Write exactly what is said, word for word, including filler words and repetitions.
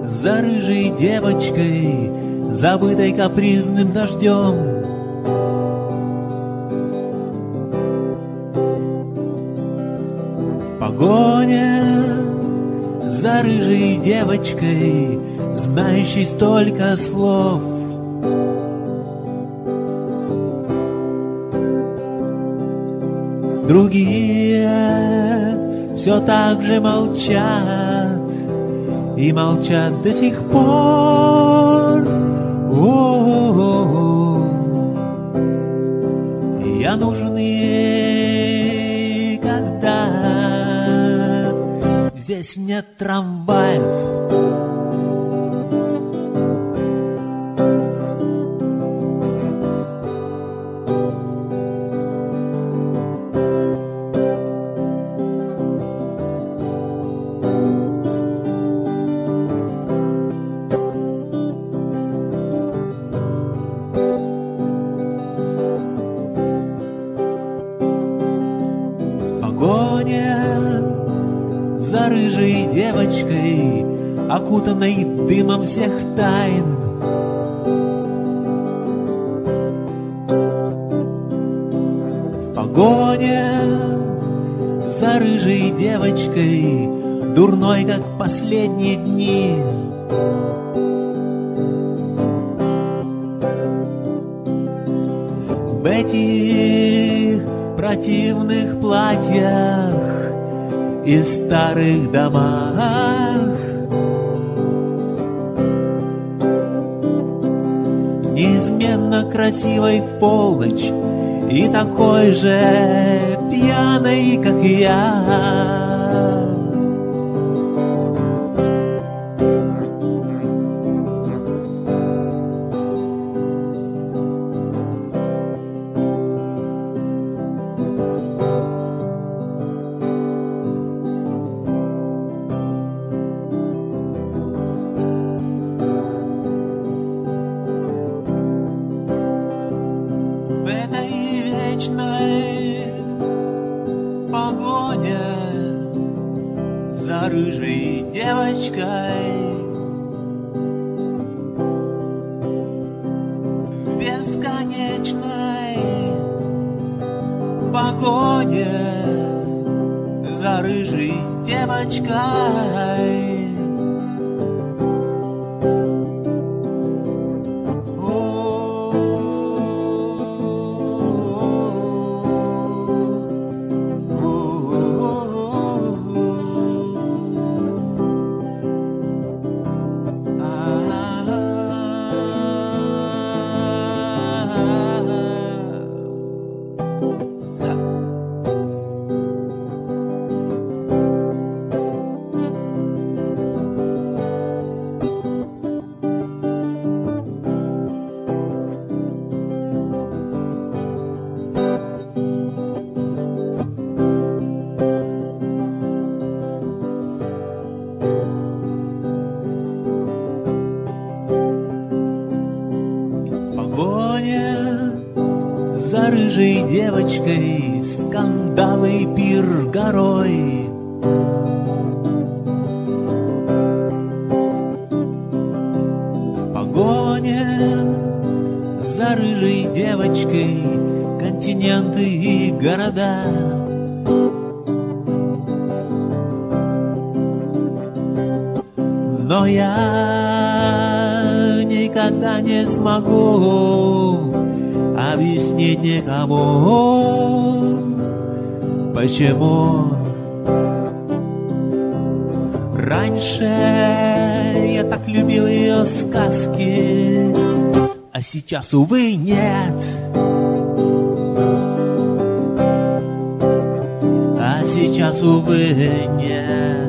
за рыжей девочкой, забытой капризным дождем. В погоне за рыжей девочкой, знающей столько слов. Другие все так же молчат и молчат до сих пор. О-о-о-о. Я нужен ей, когда здесь нет трамваев. За рыжей девочкой, окутанной дымом всех тайн. В погоне за рыжей девочкой, дурной, как последние дни. В этих противных платьях и старых домах неизменно красивой в полночь и такой же пьяной, как и я. Погоня за рыжей девочкой, в бесконечной погоне за рыжей девочкой. За рыжей девочкой скандалы и пир горой. В погоне за рыжей девочкой континенты и города. Но я никогда не смогу объяснить никому, почему раньше я так любил ее сказки, а сейчас, увы, нет. А сейчас, увы, нет.